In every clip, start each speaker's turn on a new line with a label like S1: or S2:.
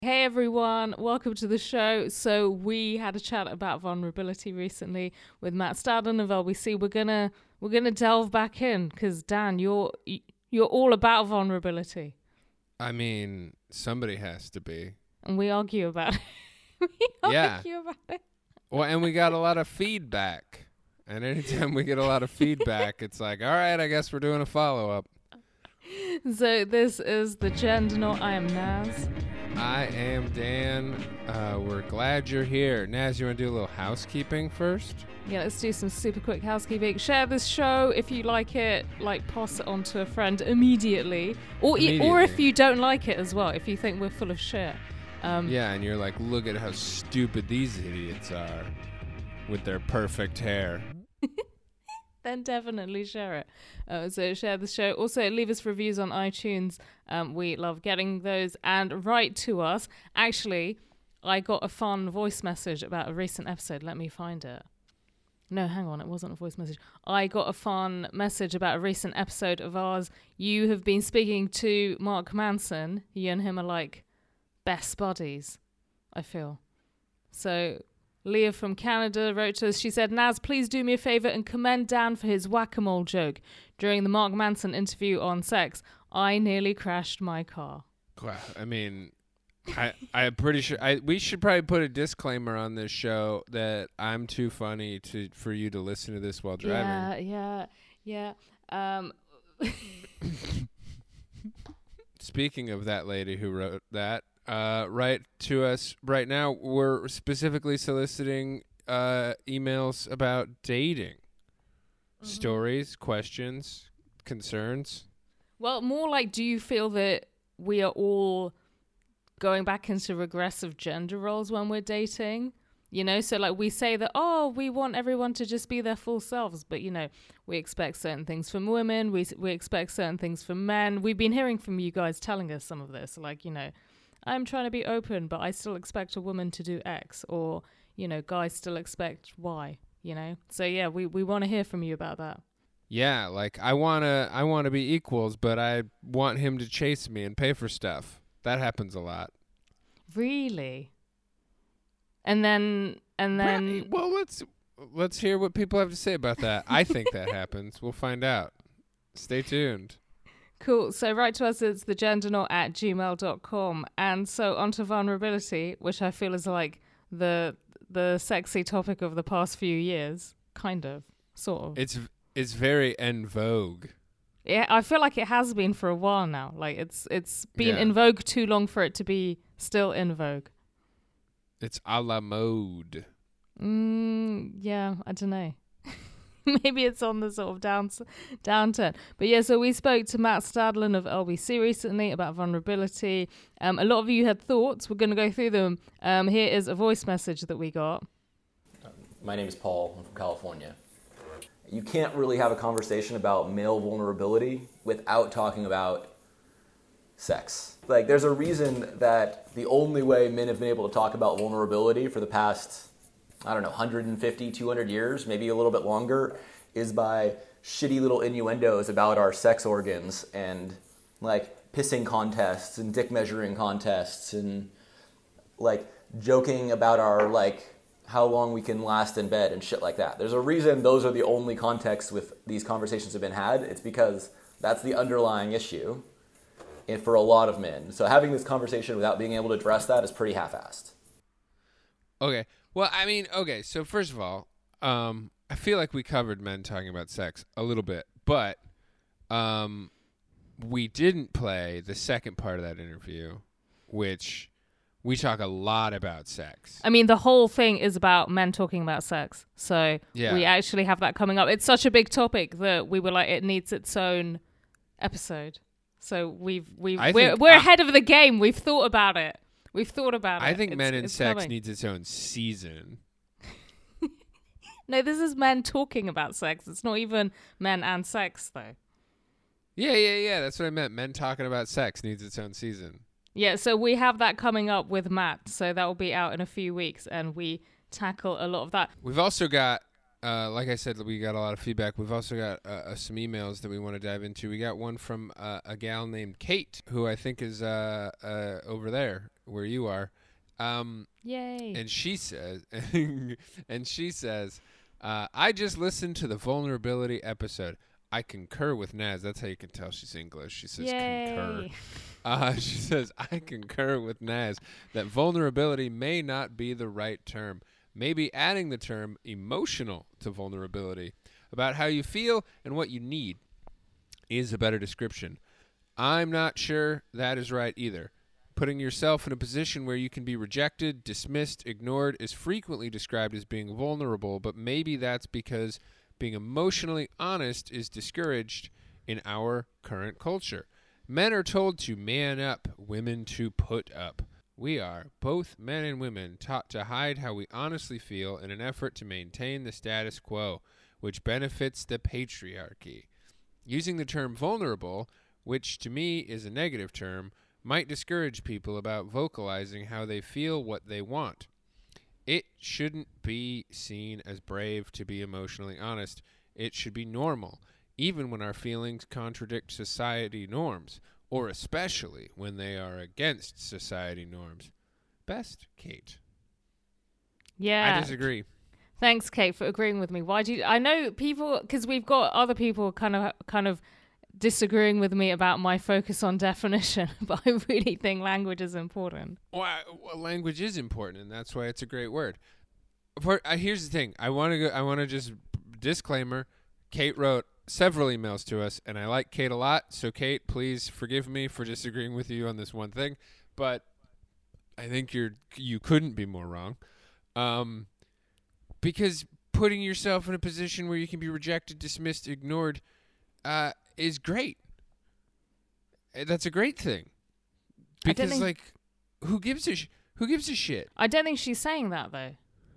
S1: Hey everyone, welcome to the show. So we had a chat about vulnerability recently with Matt Stadlen of LBC. We're gonna delve back in because Dan, you're all about vulnerability,
S2: I mean, somebody has to be.
S1: and we argue about it.
S2: Yeah.
S1: Argue about it.
S2: Well, and we got a lot of feedback. And anytime we get a lot of feedback, it's like, all right, I guess we're doing a follow-up.
S1: So this is the Gender Not. I am Naz.
S2: I am Dan. We're glad you're here. Naz, you want to do a little housekeeping first?
S1: Yeah, let's do some super quick housekeeping. Share this show if you like it. Like, pass it on to a friend immediately, or if you don't like it as well. If you think we're full of shit.
S2: Yeah, and you're like, look at how stupid these idiots are with their perfect hair.
S1: Then definitely share it. So share the show. Also, leave us reviews on iTunes. We love getting those. And write to us. Actually, I got a fun voice message about a recent episode. Let me find it. No, hang on. It wasn't a voice message. I got a fun message about a recent episode of ours. You have been speaking to Mark Manson. You and him are like best buddies, I feel. So Leah from Canada wrote to us. She said, Naz, please do me a favor and commend Dan for his whack-a-mole joke. During the Mark Manson interview on sex, I nearly crashed my car.
S2: I mean, I'm pretty sure we should probably put a disclaimer on this show that I'm too funny for you to listen to this while driving.
S1: Yeah.
S2: Speaking of that lady who wrote that, write to us right now. We're specifically soliciting emails about dating. Stories, questions, concerns.
S1: Well, more like, do you feel that we are all going back into regressive gender roles when we're dating? You know, so like we say that, we want everyone to just be their full selves. But, you know, we expect certain things from women. We expect certain things from men. We've been hearing from you guys telling us some of this. Like, you know, I'm trying to be open, but I still expect a woman to do X. Or, you know, guys still expect Y, you know? So, yeah, we want to hear from you about that.
S2: Yeah, like I wanna be equals, but I want him to chase me and pay for stuff. That happens a lot.
S1: Really? And then
S2: Right. Well, let's hear what people have to say about that. I think that happens. We'll find out. Stay tuned.
S1: Cool. So write to us. It's thegendernot@gmail.com. And so onto vulnerability, which I feel is like the sexy topic of the past few years. Kind of. Sort of.
S2: It's very en vogue.
S1: Yeah, I feel like it has been for a while now. Like it's been in vogue too long for it to be still in vogue.
S2: It's a la mode.
S1: Yeah, I don't know. Maybe it's on the sort of downturn. But yeah, so we spoke to Matt Stadlen of LBC recently about vulnerability. A lot of you had thoughts. We're going to go through them. Here is a voice message that we got.
S3: My name is Paul. I'm from California. You can't really have a conversation about male vulnerability without talking about sex. Like, there's a reason that the only way men have been able to talk about vulnerability for the past, 150, 200 years, maybe a little bit longer, is by shitty little innuendos about our sex organs and, like, pissing contests and dick measuring contests and, like, joking about our, like, how long we can last in bed and shit like that. There's a reason those are the only contexts with these conversations have been had. It's because that's the underlying issue for a lot of men. So having this conversation without being able to address that is pretty half-assed.
S2: Okay. Well, I mean, okay. So first of all, I feel like we covered men talking about sex a little bit, but we didn't play the second part of that interview, which we talk a lot about sex.
S1: I mean, the whole thing is about men talking about sex. So we actually have that coming up. It's such a big topic that we were like, it needs its own episode. So we're ahead of the game. We've thought about it. I
S2: think Men and Sex needs its own season.
S1: No, this is men talking about sex. It's not even men and sex, though.
S2: Yeah. That's what I meant. Men talking about sex needs its own season.
S1: Yeah, so we have that coming up with Matt. So that will be out in a few weeks, and we tackle a lot of that.
S2: We've also got, like I said, we got a lot of feedback. We've also got some emails that we want to dive into. We got one from a gal named Kate, who I think is over there where you are.
S1: Yay.
S2: And she says, I just listened to the vulnerability episode. I concur with Naz. That's how you can tell she's English. She says concur.
S1: Yay.
S2: She says, I concur with Naz that vulnerability may not be the right term. Maybe adding the term emotional to vulnerability about how you feel and what you need is a better description. I'm not sure that is right either. Putting yourself in a position where you can be rejected, dismissed, ignored is frequently described as being vulnerable, but maybe that's because being emotionally honest is discouraged in our current culture. Men are told to man up, women to put up. We are, both men and women, taught to hide how we honestly feel in an effort to maintain the status quo, which benefits the patriarchy. Using the term vulnerable, which to me is a negative term, might discourage people about vocalizing how they feel, what they want. It shouldn't be seen as brave to be emotionally honest. It should be normal, even when our feelings contradict society norms, or especially when they are against society norms. Best, Kate.
S1: Yeah.
S2: I disagree.
S1: Thanks, Kate, for agreeing with me. Why do you... I know people... Because we've got other people kind of disagreeing with me about my focus on definition, but I really think language is important.
S2: Well, language is important, and that's why it's a great word. Here's the thing. I want to just disclaimer. Kate wrote several emails to us, and I like Kate a lot. So, Kate, please forgive me for disagreeing with you on this one thing. But I think you couldn't be more wrong, because putting yourself in a position where you can be rejected, dismissed, ignored, is great. That's a great thing. Because who gives a shit?
S1: I don't think she's saying that though.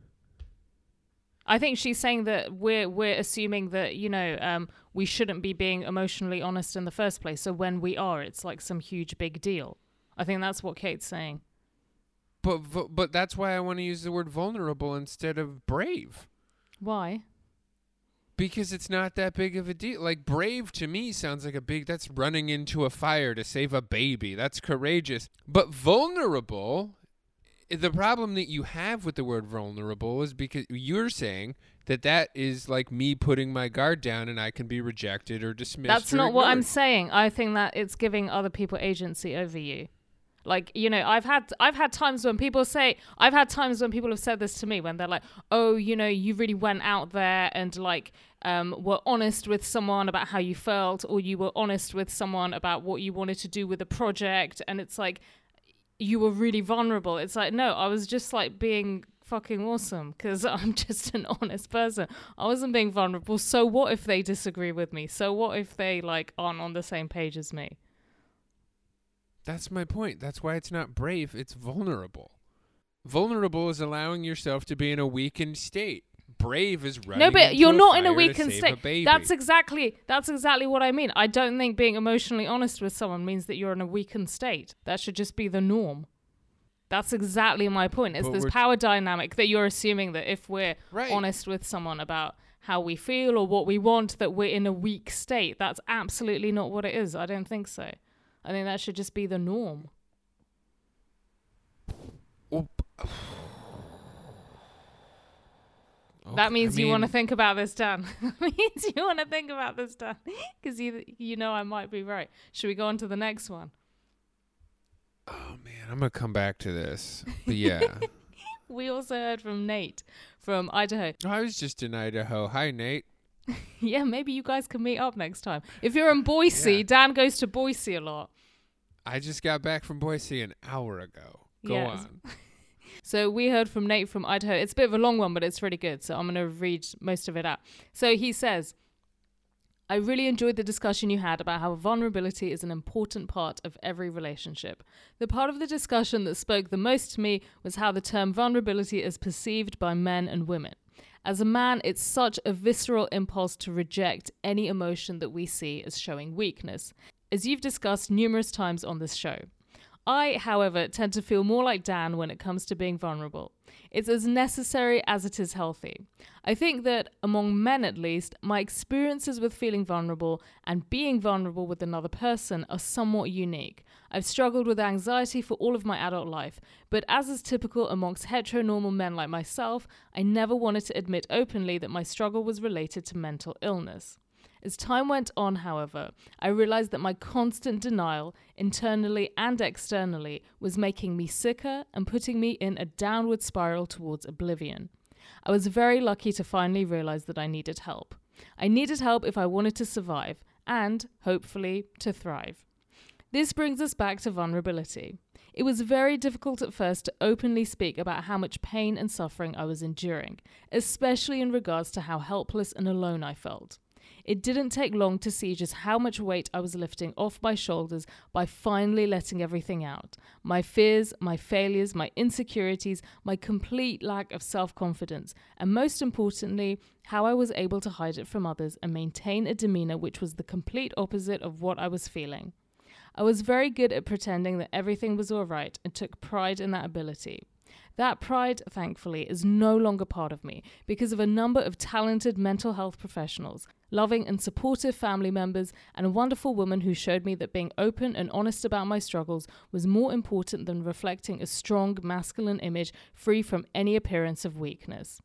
S1: I think she's saying that we're assuming that, we shouldn't be being emotionally honest in the first place. So when we are, it's like some huge big deal. I think that's what Kate's saying.
S2: But that's why I want to use the word vulnerable instead of brave.
S1: Why?
S2: Because it's not that big of a deal. Like, brave to me sounds like that's running into a fire to save a baby. That's courageous. But vulnerable, the problem that you have with the word vulnerable is because you're saying that is like me putting my guard down and I can be rejected or dismissed.
S1: That's
S2: or
S1: not
S2: ignored.
S1: what I'm saying. I think that it's giving other people agency over you. Like, I've had times when people have said this to me when they're like, oh, you really went out there and were honest with someone about how you felt, or you were honest with someone about what you wanted to do with a project. And it's like, you were really vulnerable. It's like, no, I was just like being fucking awesome because I'm just an honest person. I wasn't being vulnerable. So what if they disagree with me? So what if they aren't on the same page as me?
S2: That's my point. That's why it's not brave. It's vulnerable. Vulnerable is allowing yourself to be in a weakened state. Brave is running.
S1: No, but you're not in a
S2: weakened
S1: weakened state. That's exactly what I mean. I don't think being emotionally honest with someone means that you're in a weakened state. That should just be the norm. That's exactly my point. It's this power dynamic that you're assuming that if we're honest with someone about how we feel or what we want, that we're in a weak state. That's absolutely not what it is. I don't think so. I think that should just be the norm. That means you want to think about this, Dan. That means you want to think about this, Dan. Because I might be right. Should we go on to the next one?
S2: Oh, man. I'm going to come back to this. But yeah.
S1: We also heard from Nate from Idaho.
S2: I was just in Idaho. Hi, Nate.
S1: Yeah, maybe you guys can meet up next time. If you're in Boise, Dan goes to Boise a lot.
S2: I just got back from Boise an hour ago. Go on.
S1: So we heard from Nate from Idaho. It's a bit of a long one, but it's really good. So I'm going to read most of it out. So he says, I really enjoyed the discussion you had about how vulnerability is an important part of every relationship. The part of the discussion that spoke the most to me was how the term vulnerability is perceived by men and women. As a man, it's such a visceral impulse to reject any emotion that we see as showing weakness, as you've discussed numerous times on this show. I, however, tend to feel more like Dan when it comes to being vulnerable. It's as necessary as it is healthy. I think that, among men at least, my experiences with feeling vulnerable and being vulnerable with another person are somewhat unique. I've struggled with anxiety for all of my adult life, but as is typical amongst heteronormal men like myself, I never wanted to admit openly that my struggle was related to mental illness. As time went on, however, I realized that my constant denial, internally and externally, was making me sicker and putting me in a downward spiral towards oblivion. I was very lucky to finally realize that I needed help. I needed help if I wanted to survive and, hopefully, to thrive. This brings us back to vulnerability. It was very difficult at first to openly speak about how much pain and suffering I was enduring, especially in regards to how helpless and alone I felt. It didn't take long to see just how much weight I was lifting off my shoulders by finally letting everything out. My fears, my failures, my insecurities, my complete lack of self-confidence, and most importantly, how I was able to hide it from others and maintain a demeanor which was the complete opposite of what I was feeling. I was very good at pretending that everything was all right and took pride in that ability. That pride, thankfully, is no longer part of me because of a number of talented mental health professionals, loving and supportive family members, and a wonderful woman who showed me that being open and honest about my struggles was more important than reflecting a strong masculine image free from any appearance of weakness.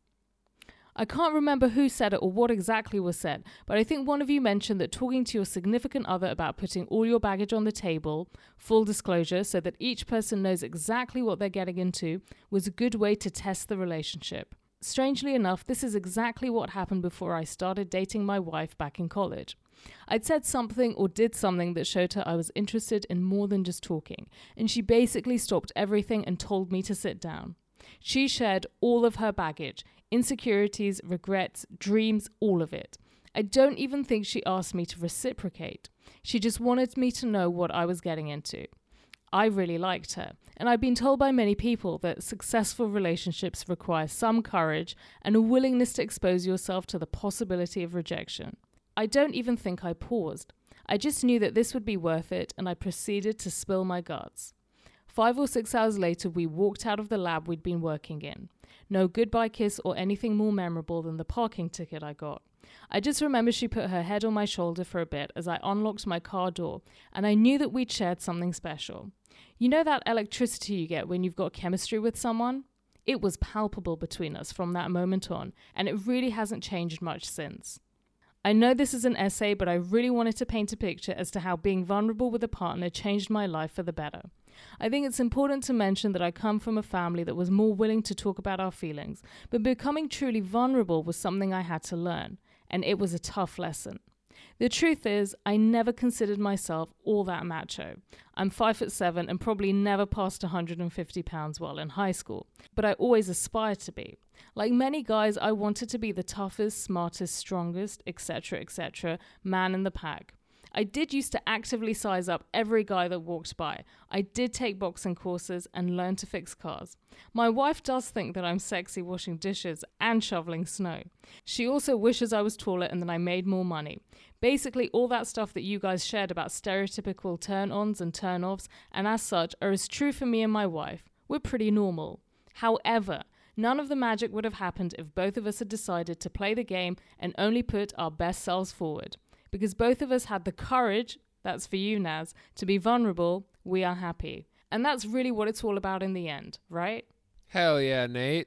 S1: I can't remember who said it or what exactly was said, but I think one of you mentioned that talking to your significant other about putting all your baggage on the table, full disclosure, so that each person knows exactly what they're getting into, was a good way to test the relationship. Strangely enough, this is exactly what happened before I started dating my wife back in college. I'd said something or did something that showed her I was interested in more than just talking, and she basically stopped everything and told me to sit down. She shared all of her baggage, insecurities, regrets, dreams, all of it. I don't even think she asked me to reciprocate. She just wanted me to know what I was getting into. I really liked her, and I've been told by many people that successful relationships require some courage and a willingness to expose yourself to the possibility of rejection. I don't even think I paused. I just knew that this would be worth it, and I proceeded to spill my guts. 5 or 6 hours later, we walked out of the lab we'd been working in. No goodbye kiss or anything more memorable than the parking ticket I got. I just remember she put her head on my shoulder for a bit as I unlocked my car door, and I knew that we'd shared something special. You know that electricity you get when you've got chemistry with someone? It was palpable between us from that moment on, and it really hasn't changed much since. I know this is an essay, but I really wanted to paint a picture as to how being vulnerable with a partner changed my life for the better. I think it's important to mention that I come from a family that was more willing to talk about our feelings, but becoming truly vulnerable was something I had to learn, and it was a tough lesson. The truth is, I never considered myself all that macho. I'm 5'7" and probably never passed 150 pounds while in high school, but I always aspired to be. Like many guys, I wanted to be the toughest, smartest, strongest, etc., man in the pack. I did used to actively size up every guy that walked by. I did take boxing courses and learn to fix cars. My wife does think that I'm sexy washing dishes and shoveling snow. She also wishes I was taller and that I made more money. Basically, all that stuff that you guys shared about stereotypical turn-ons and turn-offs, and as such, are as true for me and my wife. We're pretty normal. However, none of the magic would have happened if both of us had decided to play the game and only put our best selves forward. Because both of us had the courage, that's for you, Naz, to be vulnerable, we are happy. And that's really what it's all about in the end, right?
S2: Hell yeah, Nate.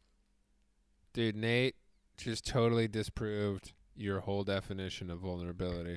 S2: Dude, Nate just totally disproved your whole definition of vulnerability.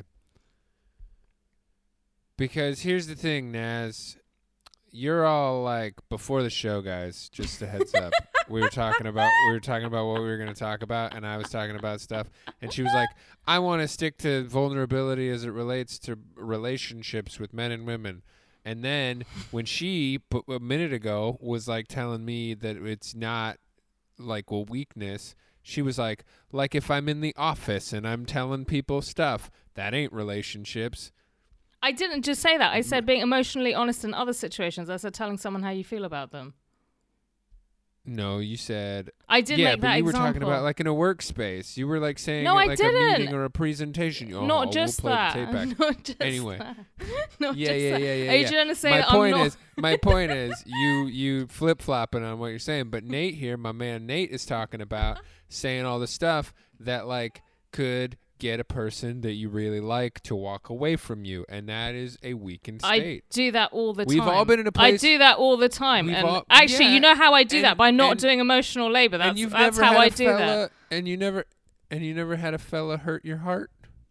S2: Because here's the thing, Naz. You're all like, before the show, guys, just a heads up. We were talking about what we were going to talk about, and I was talking about stuff, and she was like, I want to stick to vulnerability as it relates to relationships with men and women. And then when she a minute ago was like telling me that it's not like a weakness, she was like if I'm in the office and I'm telling people stuff, that ain't relationships.
S1: I didn't just say that. I said being emotionally honest in other situations. I said telling someone how you feel about them.
S2: No, you said.
S1: I did
S2: yeah,
S1: make
S2: but
S1: that
S2: you were
S1: example.
S2: talking about like in a workspace. You were like saying
S1: No,
S2: at,
S1: I
S2: like
S1: didn't.
S2: a meeting or a presentation. Oh,
S1: Not just
S2: we'll play
S1: that.
S2: The tape back.
S1: Not just
S2: Anyway.
S1: that. Not
S2: Yeah,
S1: just
S2: yeah,
S1: that.
S2: yeah, yeah.
S1: Are you
S2: yeah.
S1: trying to say
S2: my
S1: that
S2: point
S1: I'm not?
S2: is, my point is, you flip flopping on what you're saying. But Nate here, my man Nate, is talking about saying all the stuff that like could get a person that you really like to walk away from you, and that is a weakened state.
S1: I do that all the time.
S2: We've all been in a place.
S1: I do that all the time.
S2: We've
S1: And
S2: all-
S1: actually,
S2: yeah,
S1: you know how I do
S2: and-
S1: that? By not
S2: and-
S1: doing emotional labor.
S2: and you've
S1: That's
S2: never
S1: how
S2: had
S1: I
S2: a
S1: do
S2: fella,
S1: that.
S2: And you never had a fella hurt your heart.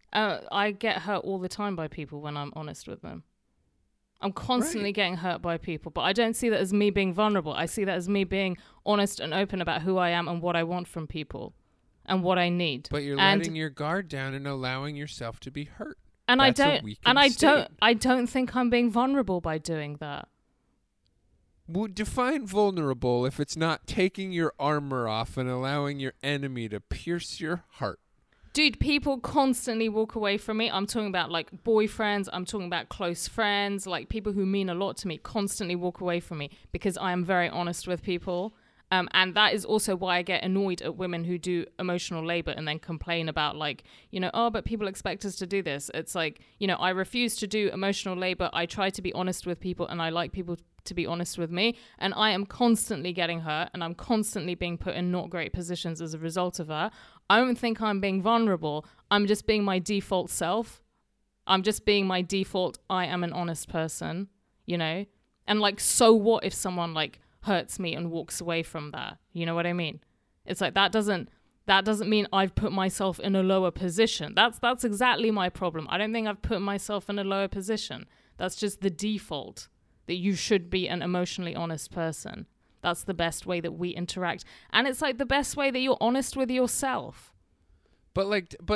S1: I get hurt all the time by people when I'm honest with them. I'm constantly getting hurt by people, but I don't see that as me being vulnerable. I see that as me being honest and open about who I am and what I want from people and what I need.
S2: But you're
S1: And-
S2: letting your guard down and allowing yourself to be hurt.
S1: And
S2: That's a
S1: I don't
S2: weakened
S1: and I
S2: state.
S1: don't I don't think I'm being vulnerable by doing that.
S2: Well, define vulnerable if it's not taking your armor off and allowing your enemy to pierce your heart.
S1: Dude, people constantly walk away from me. I'm talking about like boyfriends. I'm talking about close friends, like people who mean a lot to me constantly walk away from me because I am very honest with people. And that is also why I get annoyed at women who do emotional labor and then complain about like, you know, oh, but people expect us to do this. It's like, you know, I refuse to do emotional labor. I try to be honest with people and I like people to be honest with me. And I am constantly getting hurt and I'm constantly being put in not great positions as a result of that. I don't think I'm being vulnerable. I'm just being my default self. I'm just being my default. I am an honest person, you know? And like, so what if someone like hurts me and walks away from that? You know what I mean? It's like that doesn't mean I've put myself in a lower position. That's exactly my problem. I don't think I've put myself in a lower position. That's just the default that you should be an emotionally honest person. That's the best way that we interact. And it's like the best way that you're honest with yourself.
S2: But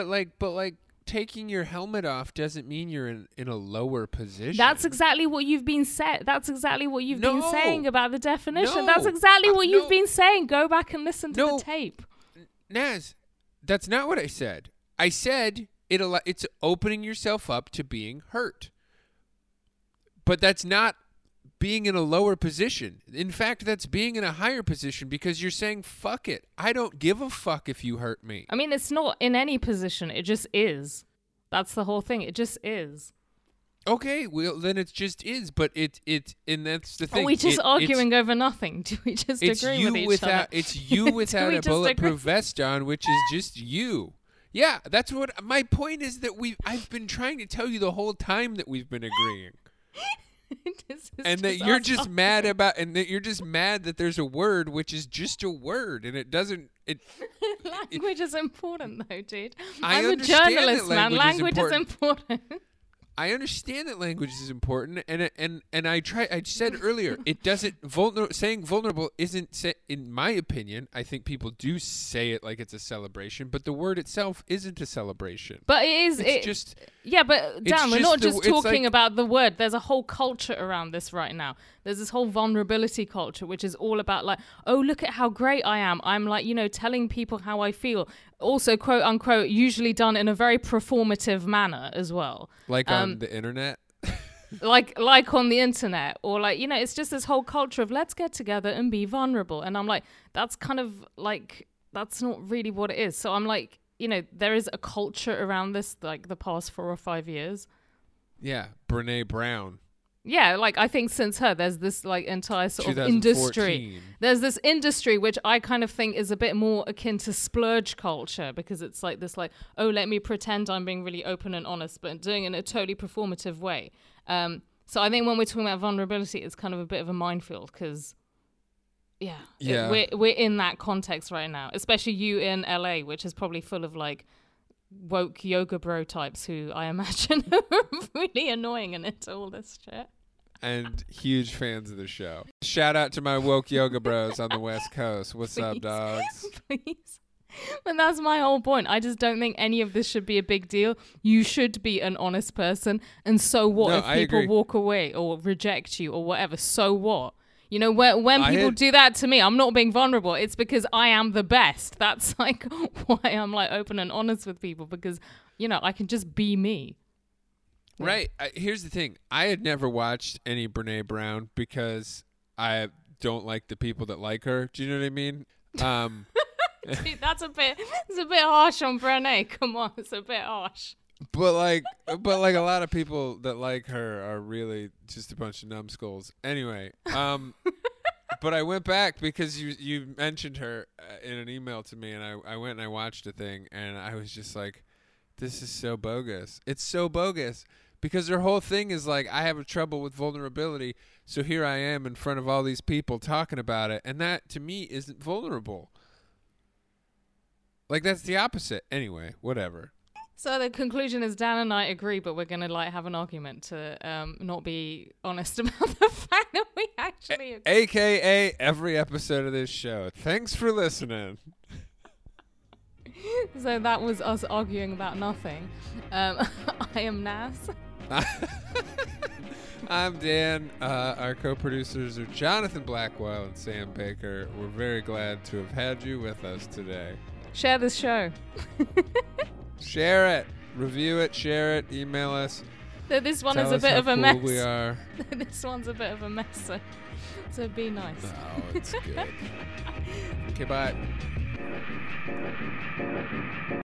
S2: taking your helmet off doesn't mean you're in a lower position.
S1: That's exactly what you've been saying. That's exactly what you've been
S2: No.
S1: saying about the definition.
S2: No.
S1: That's exactly what you've
S2: No.
S1: been saying. Go back and listen to
S2: No.
S1: the tape.
S2: Naz, that's not what I said. I said it's opening yourself up to being hurt. But that's not being in a lower position. In fact, that's being in a higher position because you're saying, fuck it. I don't give a fuck if you hurt me.
S1: I mean, it's not in any position. It just is. That's the whole thing. It just is.
S2: Okay, well, then it just is. But and that's the thing.
S1: Are we just arguing over nothing? Do we just
S2: It's
S1: agree
S2: you
S1: with each
S2: without
S1: other?
S2: it's you without
S1: we
S2: a
S1: just
S2: bulletproof
S1: agree?
S2: vest on, which is just you. Yeah, that's what my point is. That I've been trying to tell you the whole time that we've been agreeing. And that you're
S1: us
S2: just mad about, and that you're just mad that there's a word which is just a word, and it doesn't.
S1: Language is important, though, dude.
S2: I
S1: I'm a
S2: understand that
S1: journalist, man.
S2: language is
S1: Language is important.
S2: I understand that language is important, and I said earlier, it doesn't saying vulnerable isn't in my opinion. I think people do say it like it's a celebration, but the word itself isn't a celebration.
S1: But it is.
S2: It's just.
S1: Yeah, but Dan, we're
S2: just
S1: not
S2: the-
S1: just
S2: it's
S1: talking
S2: like-
S1: about the word. There's a whole culture around this right now. There's this whole vulnerability culture, which is all about like, oh, look at how great I am. I'm like, you know, telling people how I feel. Also, quote unquote, usually done in a very performative manner as well.
S2: Like on the internet.
S1: like on the internet, or like, you know, it's just this whole culture of let's get together and be vulnerable. And I'm like, that's kind of like, that's not really what it is. So I'm like, you know, there is a culture around this like the past 4 or 5 years.
S2: Yeah, Brene Brown.
S1: Yeah, like I think since her, there's this like entire sort of industry.
S2: 2014.
S1: There's this industry which I kind of think is a bit more akin to splurge culture, because it's like this like, oh, let me pretend I'm being really open and honest, but doing it in a totally performative way. So I think when we're talking about vulnerability, it's kind of a bit of a minefield because,
S2: Yeah.
S1: we're in that context right now, especially you in LA, which is probably full of like woke yoga bro types who I imagine are really annoying and into all this shit.
S2: And huge fans of the show. Shout out to my woke yoga bros on the West Coast. What's up,
S1: Please.
S2: dogs?
S1: Please. But that's my whole point. I just don't think any of this should be a big deal. You should be an honest person. And so what
S2: No,
S1: if
S2: I
S1: people
S2: agree.
S1: walk away or reject you or whatever? So what? You know, when
S2: I
S1: people
S2: had-
S1: do that to me, I'm not being vulnerable. It's because I am the best. That's like why I'm like open and honest with people, because, you know, I can just be me.
S2: Right. Here's the thing. I had never watched any Brene Brown because I don't like the people that like her. Do you know what I mean?
S1: Dude, it's a bit harsh on Brené. Come on, it's a bit harsh.
S2: But like a lot of people that like her are really just a bunch of numbskulls. Anyway, but I went back because you mentioned her in an email to me, and I went and I watched a thing, and I was just like, this is so bogus. It's so bogus because their whole thing is like, I have a trouble with vulnerability, so here I am in front of all these people talking about it, and that to me isn't vulnerable. Like, that's the opposite. Anyway, whatever.
S1: So the conclusion is Dan and I agree, but we're going to like have an argument to not be honest about the fact that we actually agree.
S2: AKA every episode of this show. Thanks for listening.
S1: So that was us arguing about nothing. I am Nas.
S2: I'm Dan. Our co-producers are Jonathan Blackwell and Sam Baker. We're very glad to have had you with us today.
S1: Share this show.
S2: Share it, review it, share it, email us.
S1: This one
S2: Tell
S1: is a
S2: us
S1: bit
S2: how
S1: of a
S2: cool
S1: mess.
S2: we are.
S1: This one's a bit of a mess, so be nice.
S2: No, it's good. Okay, bye.